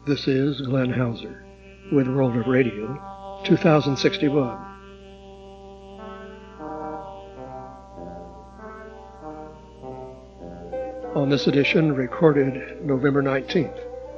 This is Glenn Hauser with World of Radio 2061. On this edition, recorded November 19th,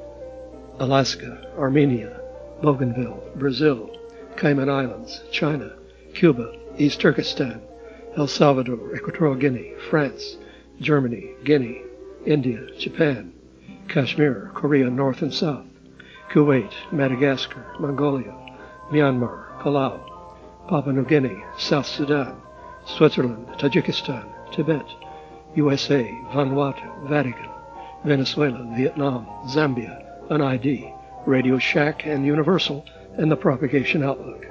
Alaska, Armenia, Bougainville, Brazil, Cayman Islands, China, Cuba, East Turkestan, El Salvador, Equatorial Guinea, France, Germany, Guinea, India, Japan, Kashmir, Korea North and South, Kuwait, Madagascar, Mongolia, Myanmar, Palau, Papua New Guinea, South Sudan, Switzerland, Tajikistan, Tibet, USA, Vanuatu, Vatican, Venezuela, Vietnam, Zambia, UNID, Radio Shack and Universal, and the Propagation Outlook.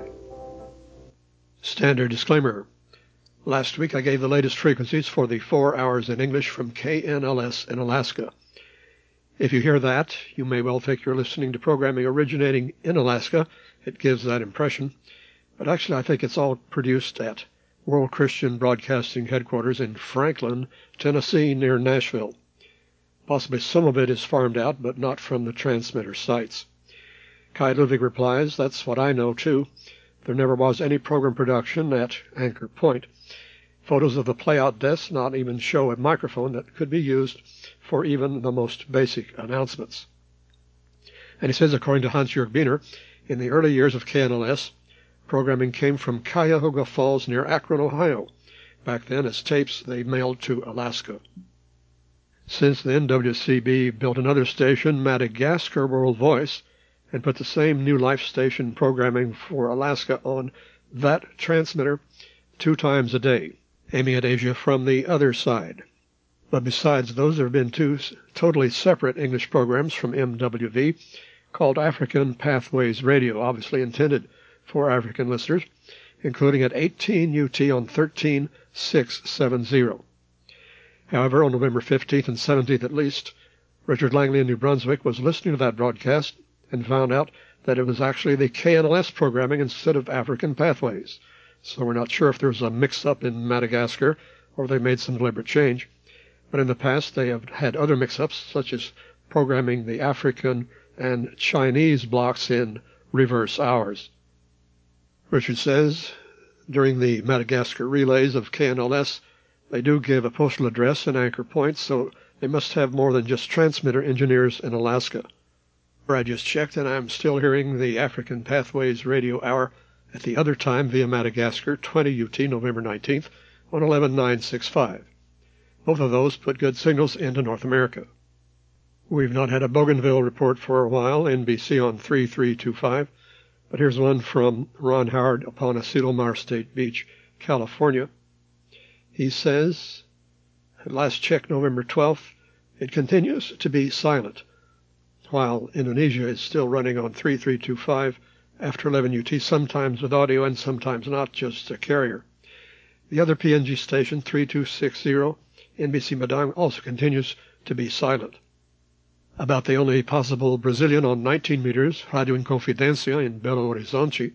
Standard disclaimer. Last week I gave the latest frequencies for the 4 hours in English from KNLS in Alaska. If you hear that, you may well think you're listening to programming originating in Alaska. It gives that impression. But actually I think it's all produced at World Christian Broadcasting Headquarters in Franklin, Tennessee, near Nashville. Possibly some of it is farmed out, but not from the transmitter sites. Kai Ludwig replies, that's what I know too. There never was any program production at Anchor Point. Photos of the playout desk not even show a microphone that could be used for even the most basic announcements. And he says, according to Hans-Jörg Biener, in the early years of KNLS, programming came from Cuyahoga Falls near Akron, Ohio. Back then, as tapes, they mailed to Alaska. Since then, WCB built another station, Madagascar World Voice, and put the same New Life station programming for Alaska on that transmitter 2 times a day, aiming at Asia from the other side. But besides those, there have been 2 totally separate English programs from MWV called African Pathways Radio, obviously intended for African listeners, including at 18 UT on 13670. However, on November 15th and 17th at least, Richard Langley in New Brunswick was listening to that broadcast and found out that it was actually the KNLS programming instead of African Pathways. So we're not sure if there was a mix-up in Madagascar or they made some deliberate change. But in the past, they have had other mix-ups, such as programming the African and Chinese blocks in reverse hours. Richard says, during the Madagascar relays of KNLS, they do give a postal address and anchor points, so they must have more than just transmitter engineers in Alaska. I just checked, and I'm still hearing the African Pathways radio hour at the other time via Madagascar, 20 UT, November 19th, on 11965. Both of those put good signals into North America. We've not had a Bougainville report for a while, NBC on 3325, but here's one from Ron Howard upon Asilomar State Beach, California. He says, at last check November 12th, it continues to be silent, while Indonesia is still running on 3325 after 11 UT, sometimes with audio and sometimes not, just a carrier. The other PNG station, 3260, NBC Madang, also continues to be silent. About the only possible Brazilian on 19 meters, Radio Inconfidencia in Belo Horizonte,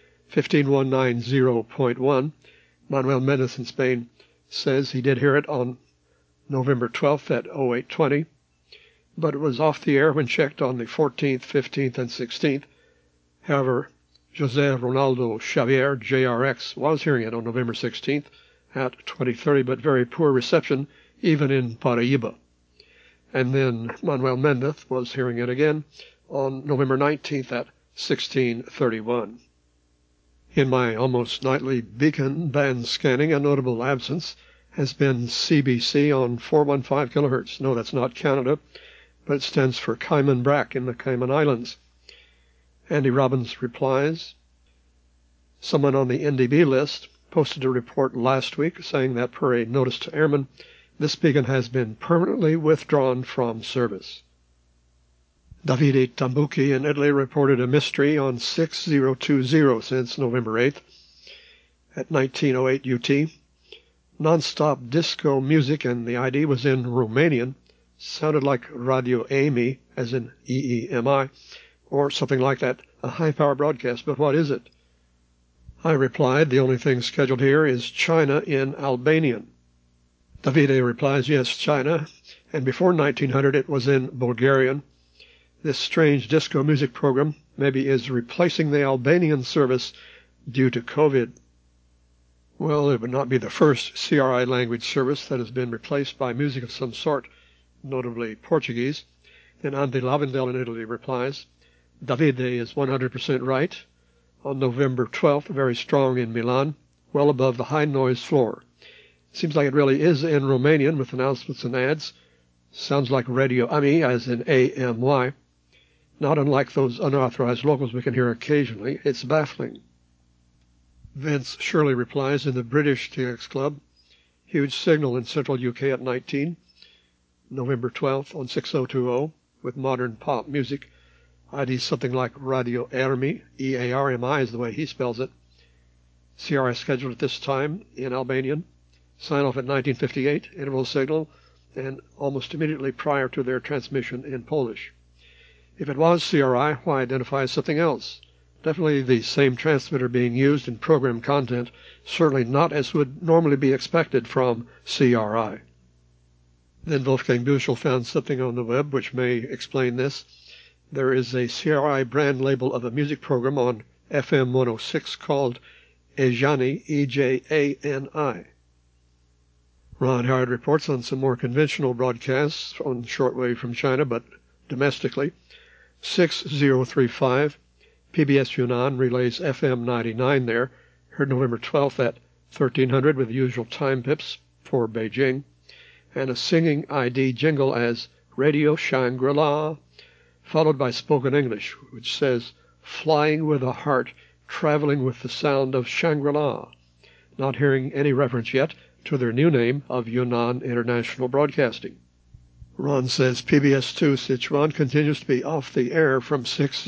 15190.1, Manuel Mendes in Spain, says he did hear it on November 12th at 0820, but it was off the air when checked on the 14th, 15th, and 16th. However, José Ronaldo Xavier, JRX, was hearing it on November 16th at 2030, but very poor reception even in Paraíba. And then Manuel Mendez was hearing it again on November 19th at 1631. In my almost nightly beacon band scanning, a notable absence has been CBC on 415 kilohertz. No, that's not Canada, but it stands for Cayman Brac in the Cayman Islands. Andy Robbins replies, someone on the NDB list posted a report last week saying that per a notice to airmen, this beacon has been permanently withdrawn from service. Davide Tambucchi in Italy reported a mystery on 6020 since November 8th at 1908 UT. Non-stop disco music, and the ID was in Romanian. Sounded like Radio EMI, as in EEMI, or something like that, a high-power broadcast, but what is it? I replied, the only thing scheduled here is China in Albanian. Davide replies, yes, China, and before 1900 it was in Bulgarian. This strange disco music program maybe is replacing the Albanian service due to COVID. Well, it would not be the first CRI language service that has been replaced by music of some sort, notably Portuguese. And Andy Lavendel in Italy replies, Davide is 100% right. On November 12th, very strong in Milan, well above the high noise floor. Seems like it really is in Romanian with announcements and ads. Sounds like Radio AMI, as in AMY. Not unlike those unauthorized locals we can hear occasionally. It's baffling. Vince Shirley replies in the British TX Club. Huge signal in central UK at 19. November 12th on 6020 with modern pop music. ID something like Radio Armi. E-A-R-M-I is the way he spells it. CRI scheduled at this time in Albanian. Sign off at 1958. Interval signal. And almost immediately prior to their transmission in Polish. If it was CRI, why identify as something else? Definitely the same transmitter being used in program content, certainly not as would normally be expected from CRI. Then Wolfgang Büchel found something on the web which may explain this. There is a CRI brand label of a music program on FM 106 called Ejani, E-J-A-N-I. Ron Howard reports on some more conventional broadcasts on shortwave from China, but domestically. 6035, PBS Yunnan relays FM 99 there, heard November 12th at 1300 with the usual time pips for Beijing, and a singing ID jingle as Radio Shangri-La, followed by spoken English, which says, flying with a heart, traveling with the sound of Shangri-La, not hearing any reference yet to their new name of Yunnan International Broadcasting. Ron says PBS2 Sichuan continues to be off the air from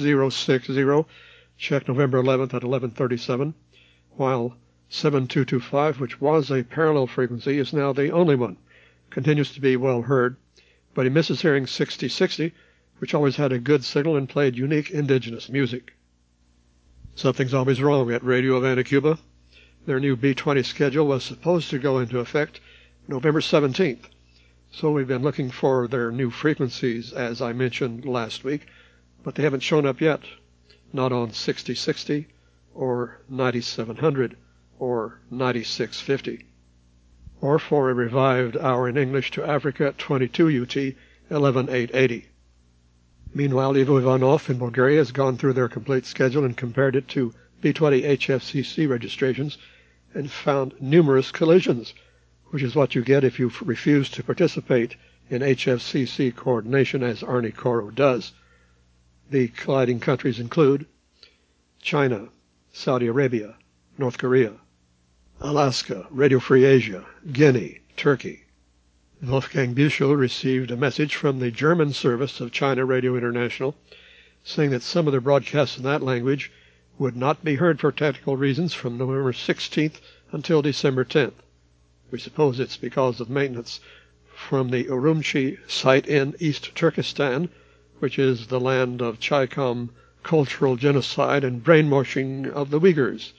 6060, check November 11th at 11:37, while 7225, which was a parallel frequency, is now the only one. Continues to be well heard, but he misses hearing 6060, which always had a good signal and played unique indigenous music. Something's always wrong at Radio Havana, Cuba. Their new B20 schedule was supposed to go into effect November 17th. So we've been looking for their new frequencies, as I mentioned last week, but they haven't shown up yet. Not on 6060 or 9700 or 9650. Or for a revived hour in English to Africa at 22 UT, 11880. Meanwhile, Ivo Ivanov in Bulgaria has gone through their complete schedule and compared it to B20 HFCC registrations and found numerous collisions, which is what you get if you refuse to participate in HFCC coordination as Arnie Coro does. The colliding countries include China, Saudi Arabia, North Korea, Alaska, Radio Free Asia, Guinea, Turkey. Wolfgang Büchel received a message from the German service of China Radio International saying that some of their broadcasts in that language would not be heard for technical reasons from November 16th until December 10th. We suppose it's because of maintenance from the Urumqi site in East Turkestan, which is the land of Chaikam cultural genocide and brainwashing of the Uyghurs.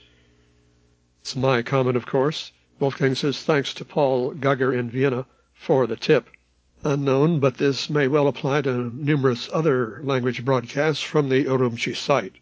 It's my comment, of course. Wolfgang says thanks to Paul Gugger in Vienna for the tip. Unknown, but this may well apply to numerous other language broadcasts from the Urumqi site.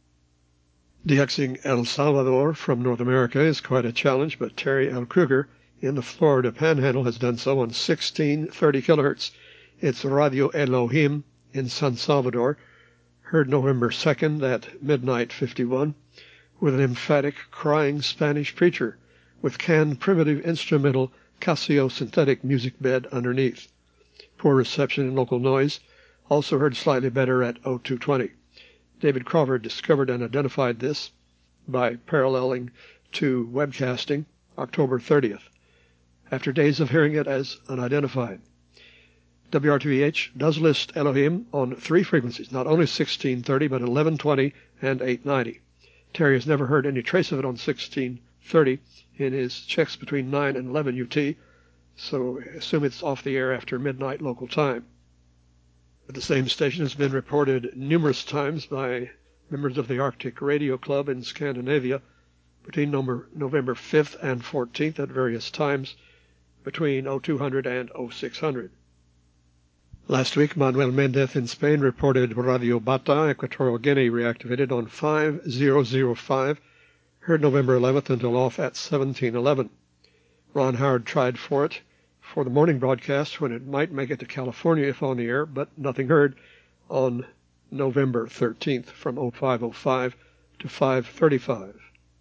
DXing El Salvador from North America is quite a challenge, but Terry L. Kruger in the Florida Panhandle has done so on 1630 kilohertz. It's Radio Elohim in San Salvador, heard November 2nd at midnight 51, with an emphatic, crying Spanish preacher with canned primitive instrumental Casio synthetic music bed underneath. Poor reception and local noise, also heard slightly better at 0220. David Crawford discovered and identified this by paralleling to webcasting October 30th, after days of hearing it as unidentified. WRTVH does list Elohim on 3 frequencies, not only 1630, but 1120 and 890. Terry has never heard any trace of it on 1630 in his checks between 9 and 11 UT, so assume it's off the air after midnight local time. But the same station has been reported numerous times by members of the Arctic Radio Club in Scandinavia between November 5th and 14th at various times between 0200 and 0600. Last week, Manuel Mendez in Spain reported Radio Bata, Equatorial Guinea, reactivated on 5005, heard November 11th until off at 1711. Ron Howard tried for it for the morning broadcast when it might make it to California if on the air, but nothing heard on November 13th from 0505 to 535.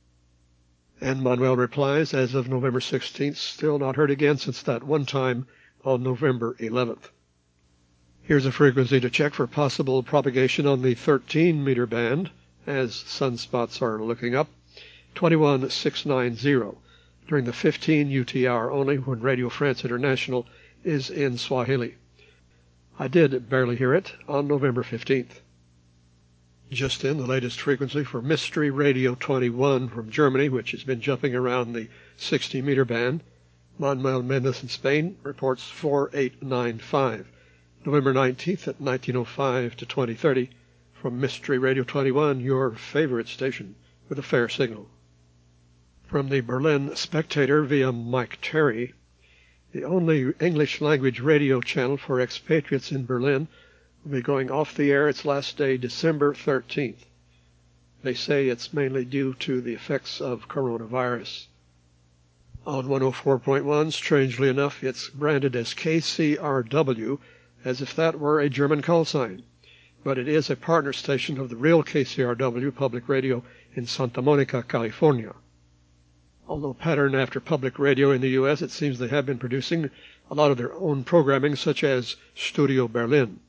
And Manuel replies, as of November 16th, still not heard again since that one time on November 11th. Here's a frequency to check for possible propagation on the 13-meter band, as sunspots are looking up, 21690, during the 15 UT hour only when Radio France International is in Swahili. I did barely hear it on November 15th. Just in, the latest frequency for Mystery Radio 21 from Germany, which has been jumping around the 60-meter band. Manuel Mendez in Spain reports 4895. November 19th at 1905 to 2030 from Mystery Radio 21, your favorite station with a fair signal. From the Berlin Spectator via Mike Terry, the only English-language radio channel for expatriates in Berlin will be going off the air its last day, December 13th. They say it's mainly due to the effects of coronavirus. On 104.1, strangely enough, it's branded as KCRW, as if that were a German call sign. But it is a partner station of the real KCRW public radio in Santa Monica, California. Although patterned after public radio in the U.S., it seems they have been producing a lot of their own programming, such as Studio Berlin.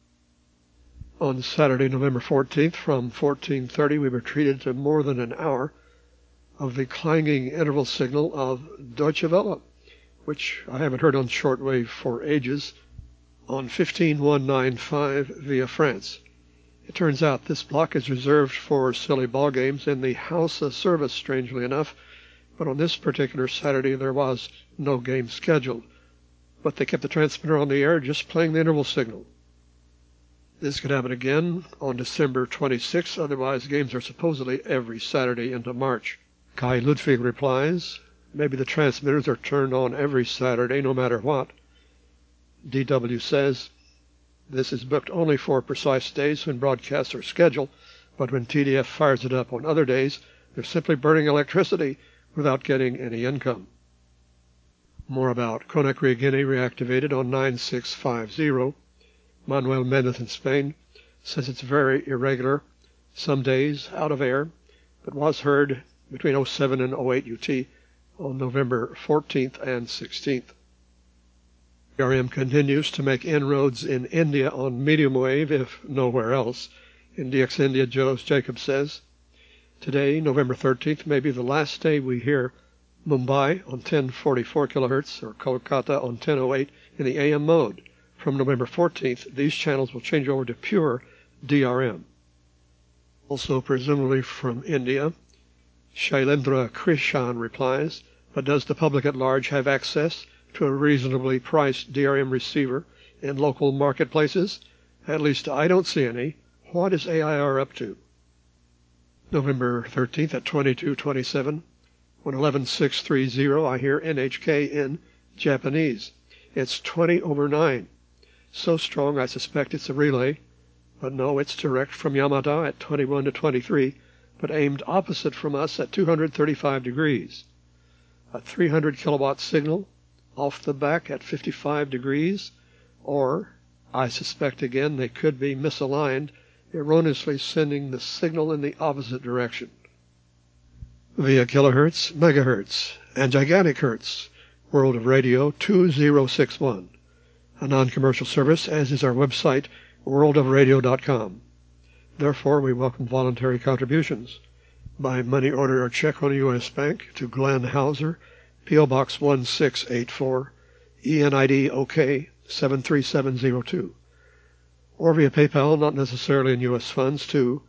On Saturday, November 14th, from 1430, we were treated to more than an hour of the clanging interval signal of Deutsche Welle, which I haven't heard on shortwave for ages, on 15195 via France. It turns out this block is reserved for silly ball games in the House of Service, strangely enough, but on this particular Saturday there was no game scheduled. But they kept the transmitter on the air just playing the interval signal. This could happen again on December 26th, otherwise games are supposedly every Saturday into March. Kai Ludwig replies, maybe the transmitters are turned on every Saturday no matter what. DW says, this is booked only for precise days when broadcasts are scheduled, but when TDF fires it up on other days, they're simply burning electricity without getting any income. More about Conakry, Guinea, reactivated on 9650. Manuel Mendez in Spain says it's very irregular, some days out of air, but was heard between 07 and 08 UT on November 14th and 16th. DRM continues to make inroads in India on medium wave, if nowhere else. In DX India, Joe Jacobs says, today, November 13th, may be the last day we hear Mumbai on 1044 kHz or Kolkata on 1008 in the AM mode. From November 14th, these channels will change over to pure DRM. Also, presumably from India, Shailendra Krishan replies, but does the public at large have access to a reasonably priced DRM receiver in local marketplaces? At least I don't see any. What is AIR up to? November 13th at 22:27, when 11630, I hear NHK in Japanese. It's 20/9. So strong I suspect it's a relay, but no, it's direct from Yamada at 21 to 23, but aimed opposite from us at 235 degrees. A 300 kilowatt signal off the back at 55 degrees, or, I suspect again, they could be misaligned, erroneously sending the signal in the opposite direction. Via kilohertz, megahertz, and gigantic hertz, World of Radio 2061, a non-commercial service, as is our website, worldofradio.com. Therefore, we welcome voluntary contributions by money order or check on a U.S. bank to Glenn Hauser, P.O. Box 1684, ENID OK 73702, or via PayPal, not necessarily in U.S. funds, to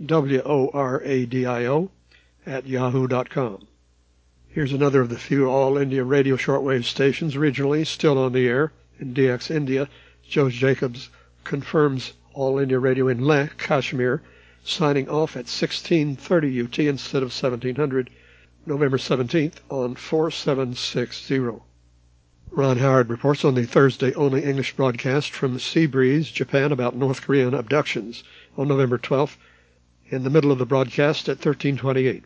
WORADIO@yahoo.com. Here's another of the few all-India radio shortwave stations regionally still on the air. In DX India, Joe Jacobs confirms All India Radio in Leh, Kashmir, signing off at 1630 UT instead of 1700, November 17th on 4760. Ron Howard reports on the Thursday-only English broadcast from Seabreeze, Japan, about North Korean abductions on November 12th. In the middle of the broadcast at 13:28,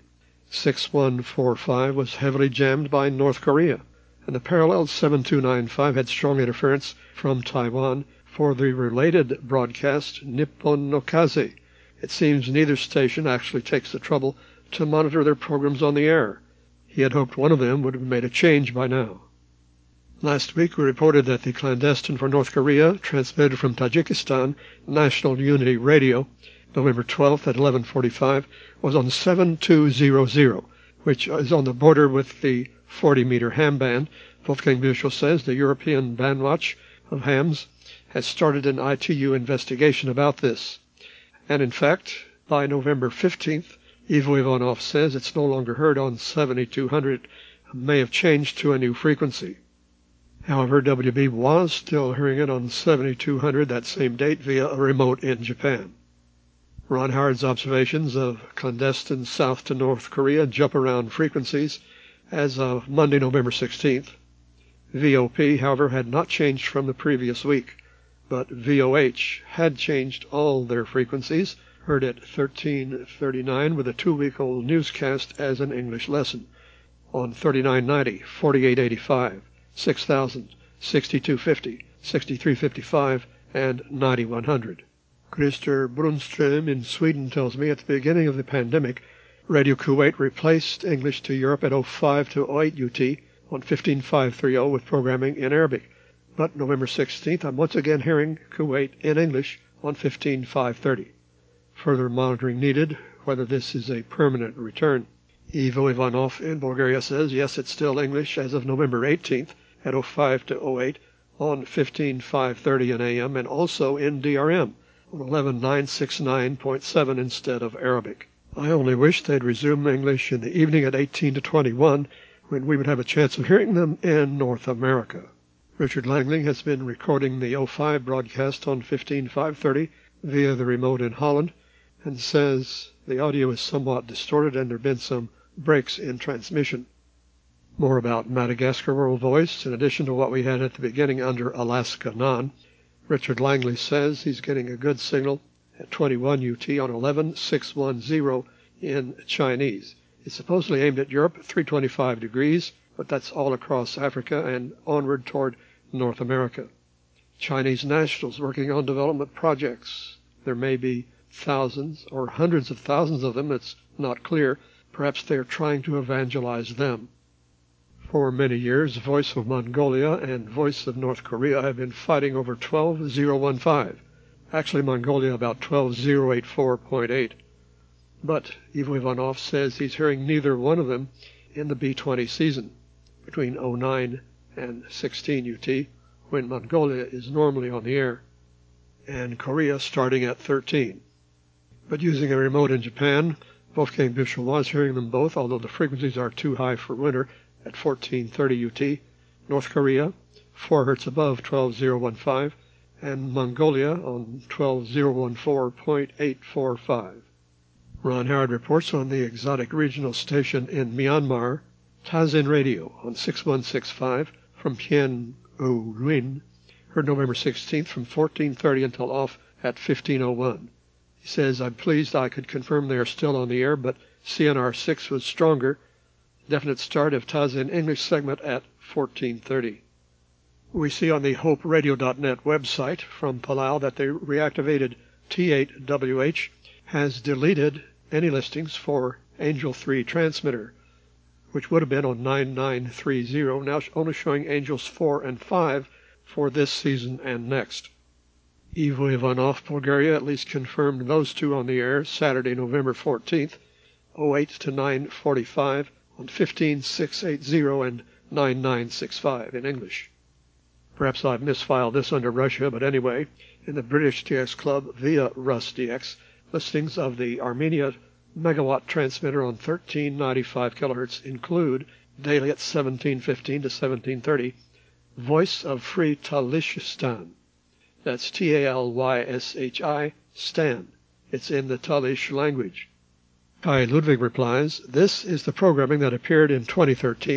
6145 was heavily jammed by North Korea, and the parallel 7295 had strong interference from Taiwan for the related broadcast Nippon no Kaze. It seems neither station actually takes the trouble to monitor their programs on the air. He had hoped one of them would have made a change by now. Last week we reported that the clandestine for North Korea transmitted from Tajikistan National Unity Radio November 12th at 11:45 was on 7200, which is on the border with the 40-meter ham band. Wolfgang Büchel says the European Bandwatch of hams has started an ITU investigation about this. And in fact, by November 15th, Ivo Ivanov says it's no longer heard on 7200, may have changed to a new frequency. However, WB was still hearing it on 7200 that same date via a remote in Japan. Ron Howard's observations of clandestine south to North Korea jump around frequencies as of Monday, November 16th. VOP, however, had not changed from the previous week, but VOH had changed all their frequencies, heard at 1339 with a 2-week-old newscast as an English lesson, on 3990, 4885, 6000, 6250, 6355, and 9100. Christer Brunström in Sweden tells me at the beginning of the pandemic, Radio Kuwait replaced English to Europe at 05 to 08 UT on 15530 with programming in Arabic. But November 16th, I'm once again hearing Kuwait in English on 15530. Further monitoring needed whether this is a permanent return. Ivo Ivanov in Bulgaria says, yes, it's still English as of November 18th at 05 to 08 on 15530 in AM and also in DRM on 11969.7 instead of Arabic. I only wish they'd resume English in the evening at 18 to 21 when we would have a chance of hearing them in North America. Richard Langley has been recording the 05 broadcast on 15530 via the remote in Holland and says the audio is somewhat distorted and there have been some breaks in transmission. More about Madagascar World Voice, in addition to what we had at the beginning under Alaska Non. Richard Langley says he's getting a good signal at 21 UT on 11610 in Chinese. It's supposedly aimed at Europe, 325 degrees, but that's all across Africa and onward toward North America. Chinese nationals working on development projects. There may be thousands or hundreds of thousands of them. It's not clear. Perhaps they're trying to evangelize them. For many years, Voice of Mongolia and Voice of North Korea have been fighting over 12015. Actually, Mongolia about 12084.8. But Ivo Ivanov says he's hearing neither one of them in the B20 season, between 09 and 16 UT, when Mongolia is normally on the air, and Korea starting at 13. But using a remote in Japan, Wolfgang Büchel was hearing them both, although the frequencies are too high for winter, at 1430 UT, North Korea, 4 Hz above 12015, and Mongolia on 12014.845. Ron Howard reports on the exotic regional station in Myanmar, Tazin Radio, on 6165 from Hien O Ruin, heard November 16th from 1430 until off at 1501. He says, I'm pleased I could confirm they are still on the air, but CNR 6 was stronger. Definite start of Tazin English segment at 1430. We see on the HopeRadio.net website from Palau that the reactivated T8WH has deleted any listings for Angel 3 transmitter, which would have been on 9930, now only showing Angels 4 and 5 for this season and next. Ivo Ivanov, Bulgaria, at least confirmed those two on the air Saturday, November 14th, 08 to 9:45 on 15680 and 9965 in English. Perhaps I've misfiled this under Russia, but anyway, in the British TX Club via RusDX, listings of the Armenia megawatt transmitter on 1395 kHz include daily at 1715 to 1730, Voice of Free Talishistan. That's TalYshi, Stan. It's in the Talish language. Kai Ludwig replies, this is the programming that appeared in 2013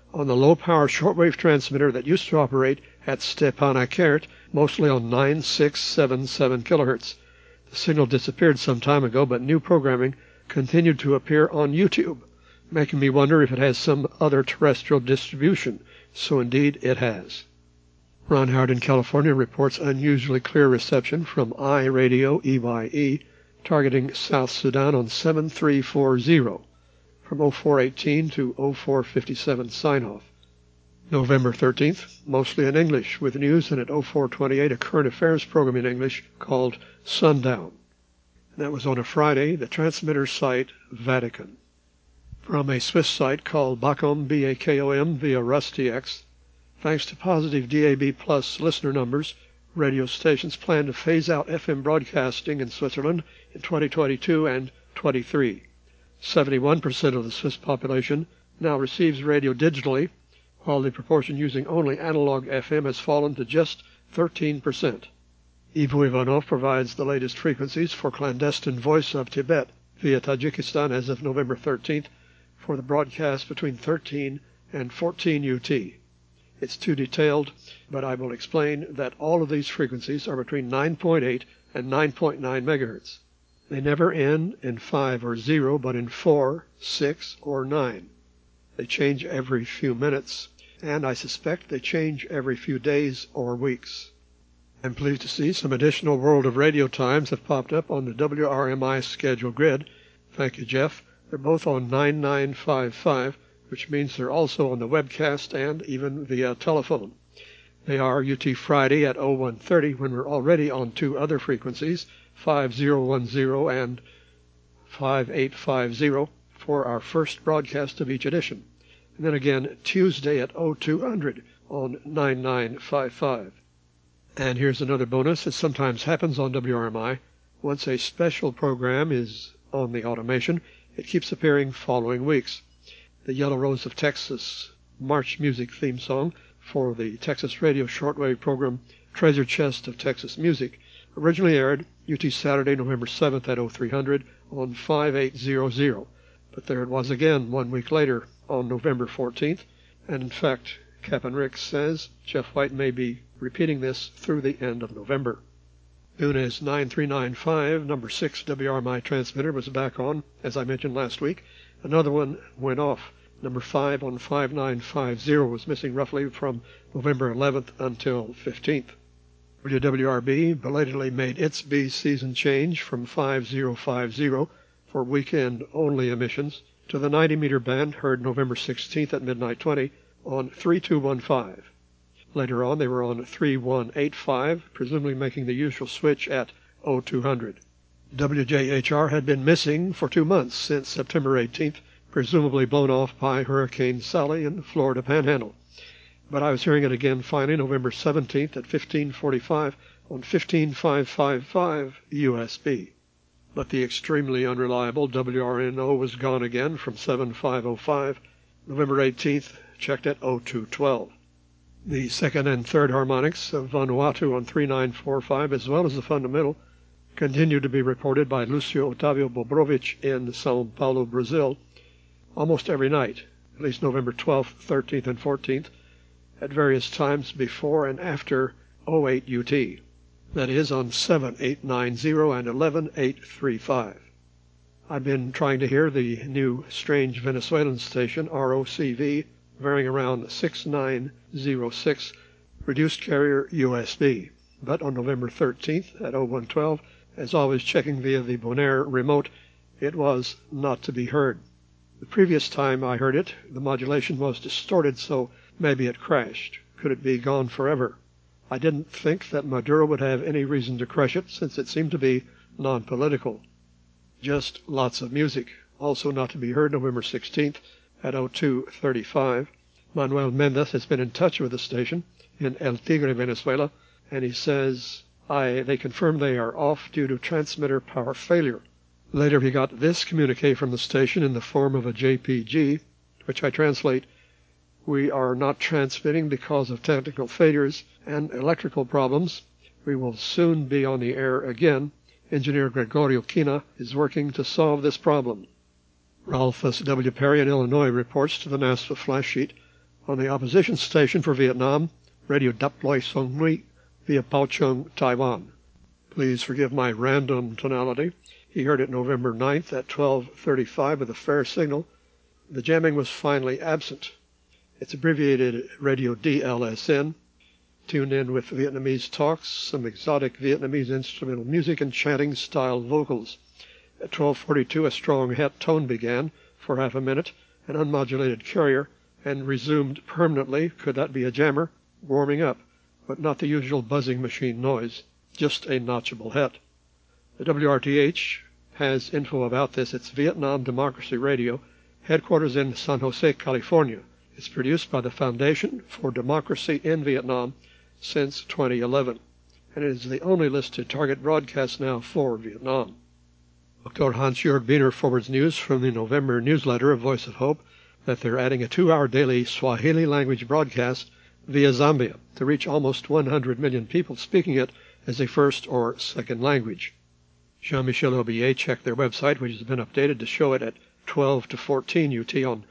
on the low-power shortwave transmitter that used to operate at Stepanakert, mostly on 9677 kilohertz. The signal disappeared some time ago, but new programming continued to appear on YouTube, making me wonder if it has some other terrestrial distribution. So indeed it has. Ron Howard in California reports unusually clear reception from iRadio EYE, targeting South Sudan on 7340 from 0418 to 0457 sign-off. November 13th, mostly in English, with news, and at 0428 a current affairs program in English called Sundown. That was on a Friday, the transmitter site Vatican. From a Swiss site called Bakom, B-A-K-O-M, via RusTX, thanks to positive DAB Plus listener numbers, radio stations plan to phase out FM broadcasting in Switzerland in 2022 and 23. 71% of the Swiss population now receives radio digitally, while the proportion using only analog FM has fallen to just 13%. Ivo Ivanov provides the latest frequencies for clandestine Voice of Tibet via Tajikistan as of November 13th for the broadcast between 13 and 14 UT. It's too detailed, but I will explain that all of these frequencies are between 9.8 and 9.9 megahertz. They never end in 5 or 0, but in 4, 6, or 9. They change every few minutes, and I suspect they change every few days or weeks. I'm pleased to see some additional World of Radio times have popped up on the WRMI schedule grid. Thank you, Jeff. They're both on 9955, which means they're also on the webcast and even via telephone. They are UT Friday at 0130 when we're already on two other frequencies, 5010 and 5850 for our first broadcast of each edition. And then again Tuesday at 0200 on 9955. And here's another bonus. It sometimes happens on WRMI. Once a special program is on the automation, it keeps appearing following weeks. The Yellow Rose of Texas March Music theme song for the Texas Radio shortwave program Treasure Chest of Texas Music originally aired UT Saturday, November 7th at 0300 on 5800. But there it was again 1 week later on November 14th. And in fact, Captain Rick says Jeff White may be repeating this through the end of November. Nunes 9395, number 6 WRMI transmitter, was back on, as I mentioned last week. Another one went off. Number 5 on 5950 was missing roughly from November 11th until 15th. WWRB belatedly made its B season change from 5050 for weekend-only emissions to the 90-meter band heard November 16th at midnight 20 on 3215. Later on, they were on 3185, presumably making the usual switch at 0200. WJHR had been missing for 2 months since September 18th, presumably blown off by Hurricane Sally in the Florida Panhandle. But I was hearing it again finally November 17th at 1545 on 15555 USB. But the extremely unreliable WRNO was gone again from 7505. November 18th, checked at 0212. The second and third harmonics of Vanuatu on 3945, as well as the fundamental, continued to be reported by Lucio Otavio Bobrovich in São Paulo, Brazil, almost every night, at least November 12th, 13th, and 14th, at various times before and after 08 UT, that is on 7890 and 11835. I've been trying to hear the new strange Venezuelan station, ROCV, varying around 6906, reduced carrier USB, but on November 13th at 0112, as always checking via the Bonaire remote, it was not to be heard. The previous time I heard it, the modulation was distorted, so maybe it crashed. Could it be gone forever? I didn't think that Maduro would have any reason to crush it, since it seemed to be non-political. Just lots of music, also not to be heard November 16th at 0235. Manuel Mendez has been in touch with the station in El Tigre, Venezuela, and he says they confirm they are off due to transmitter power failure. Later he got this communique from the station in the form of a JPG, which I translate, "We are not transmitting because of technical failures and electrical problems. We will soon be on the air again. Engineer Gregorio Quina is working to solve this problem." Ralph S. W. Perry in Illinois reports to the NASA flash sheet On the opposition station for Vietnam, Radio Dap Loi Song Nui via Pao Chung, Taiwan. Please forgive my random tonality. He heard it November 9th at 12:35 with a fair signal. The jamming was finally absent. It's abbreviated Radio DLSN. Tune in with Vietnamese talks, some exotic Vietnamese instrumental music, and chanting-style vocals. At 12:42, a strong het tone began for half a minute, an unmodulated carrier, and resumed permanently. Could that be a jammer? Warming up, but not the usual buzzing machine noise, just a notchable het. The WRTH has info about this. It's Vietnam Democracy Radio, headquarters in San Jose, California. It's produced by the Foundation for Democracy in Vietnam since 2011, and it is the only listed target broadcast now for Vietnam. Dr. Hans-Jörg Wiener forwards news from the November newsletter of Voice of Hope that they're adding a 2-hour daily Swahili language broadcast via Zambia to reach almost 100 million people speaking it as a first or second language. Jean-Michel Aubier checked their website, which has been updated to show it at 12 to 14 UT on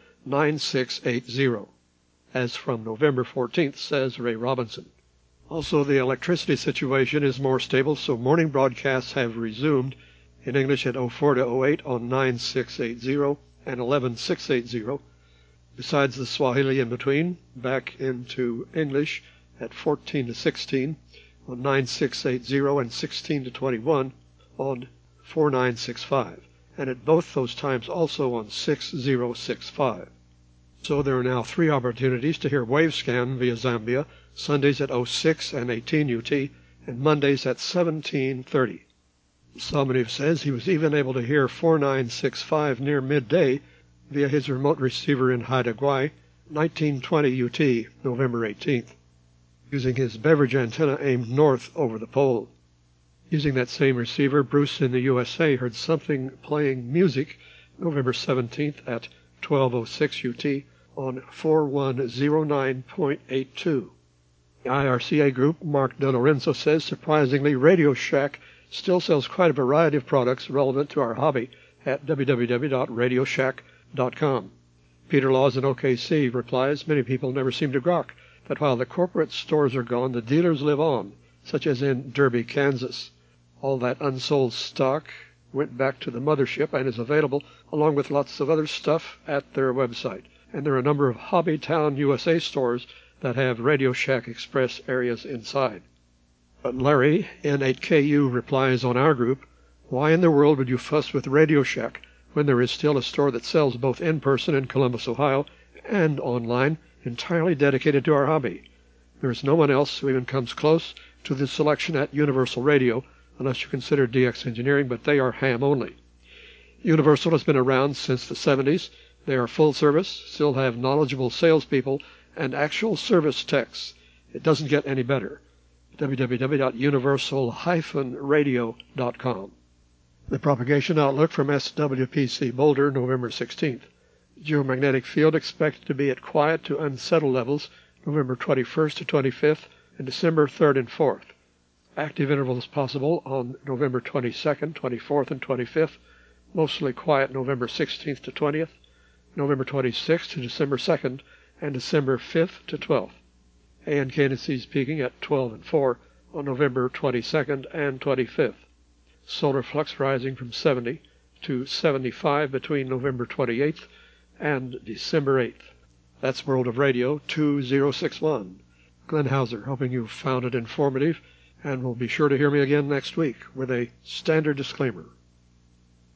9680, as from November 14th, says Ray Robinson. Also, the electricity situation is more stable, so morning broadcasts have resumed in English at 04 to 08 on 9680 and 11680. Besides the Swahili in between, back into English at 14 to 16 on 9680 and 16 to 21 on 4965, and at both those times also on 6065. So there are now 3 opportunities to hear Wavescan via Zambia, Sundays at 06 and 18 UT, and Mondays at 1730. Salmanev says he was even able to hear 4965 near midday via his remote receiver in Haida Gwaii, 1920 UT, November 18th, using his beverage antenna aimed north over the pole. Using that same receiver, Bruce in the USA heard something playing music November 17th at 1206 UT on 4109.82. The IRCA group, Mark DeLorenzo says, surprisingly, Radio Shack still sells quite a variety of products relevant to our hobby at www.radioshack.com. Peter Laws in OKC replies, many people never seem to grok that while the corporate stores are gone, the dealers live on, such as in Derby, Kansas. All that unsold stock went back to the mothership and is available along with lots of other stuff at their website. And there are a number of Hobbytown USA stores that have Radio Shack Express areas inside. But Larry, N8KU, replies on our group, why in the world would you fuss with Radio Shack when there is still a store that sells both in person in Columbus, Ohio, and online, entirely dedicated to our hobby? There is no one else who even comes close to the selection at Universal Radio, unless you consider DX Engineering, but they are ham only. Universal has been around since the 70s. They are full service, still have knowledgeable salespeople, and actual service techs. It doesn't get any better. www.universal-radio.com. The propagation outlook from SWPC Boulder, November 16th. Geomagnetic field expected to be at quiet to unsettled levels November 21st to 25th and December 3rd and 4th. Active intervals possible on November 22nd, 24th, and 25th. Mostly quiet November 16th to 20th, November 26th to December 2nd, and December 5th to 12th. ANKNC's peaking at 12 and 4 on November 22nd and 25th. Solar flux rising from 70 to 75 between November 28th and December 8th. That's World of Radio 2061. Glenn Hauser, hoping you found it informative, and will be sure to hear me again next week with a standard disclaimer.